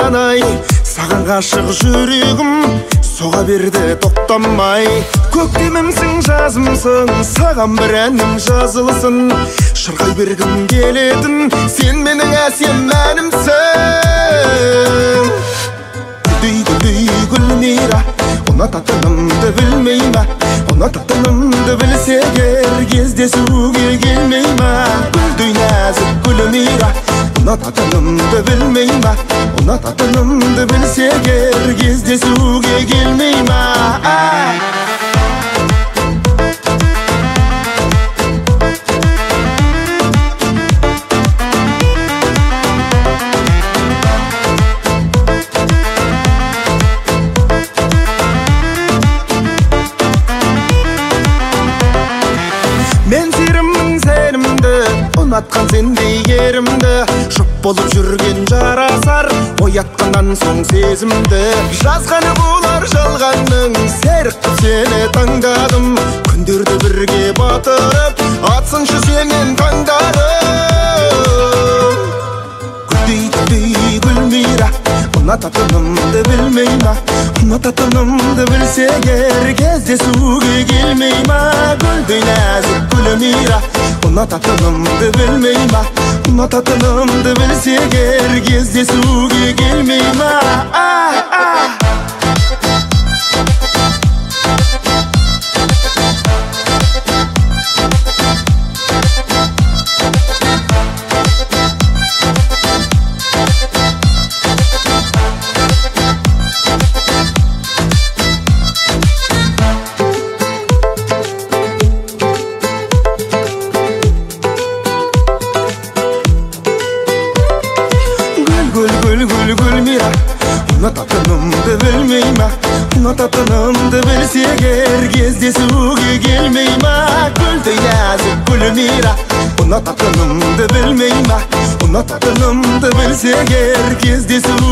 жанай, саған ғашық жүрегім соға берді тоқтамай. Көктемімсің, жазымсың, саған бір әнім жазылсын. Шырқай бергім келетін, сен менің әсем әнімсің. Гүлдей Гүлмира, ұнататынымды білмей ма? Ұнататынымды білсе егер кездесуге келмей ма? Гүлдей нәзік Гүлмира, ұнататынымды білмей ма? Ұнататынымды білсе егер кездесуге келмей ма? Мен серімнің сенімді, ұнатқан сендей ерімді. Жұп болып жүрген жарасар, оятқаннан соң сезімді. Жазғаны болар жалғанның, серік қып сені таңдадым. Күндерді бірге батырып, атсыншы сенен таңдарым. Гүлдей Гүлмира, ұнататынымды білмей ма? Ұнататынымды білсе егер кездесуге келмей ма? Гүлдей нәзік Гүлмира, ұнататынымды білмей ма? Ұнататынымды білсе егер кездесуге келмей ма? Гүлмира, ұнататынымды білмей ма? Ұнататынымды білсе егер кездесуге келмей ма? Гүлдей нәзік Гүлмира, ұнататынымды білмей ма? Ұнататынымды білсе егер кездесуге